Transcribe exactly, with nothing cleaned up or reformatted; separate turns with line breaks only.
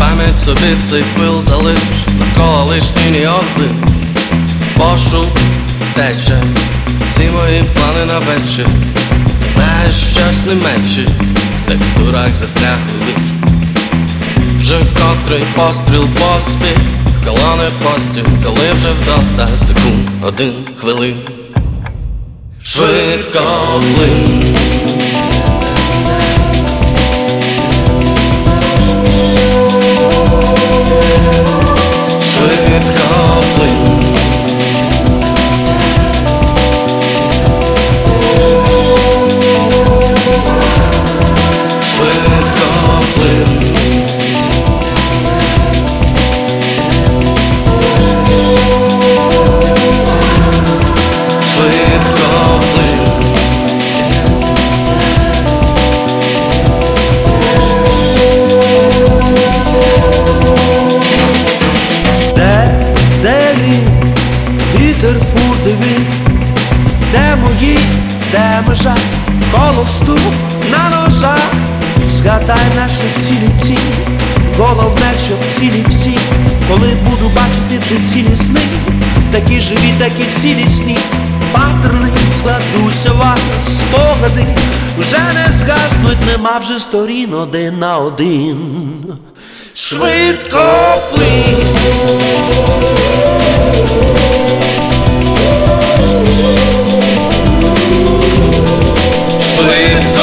пам'ять собі цей пил залиш, навколо лиш тіні один. Пошук, втеча, всі мої плани на вечір. Знаєш, щось не менше, в текстурах застрягли лиш. Вже котрий постріл поспіх, колони постіль, коли вже вдосталь секунд, один хвилин. Швидко плин. Швидко плин. Швидко плин.
Вітер фуртовий, де мої, де межа, в холосту на ножах. Згадай наші цілі ці, головне, щоб цілі всі. Коли буду бачити вже цілі сни, такі живі, такі цілісні. Паттерни складуться в атlas, спогади вже не згаснуть, нема вже сторін один на один. Швидко плин. Швидко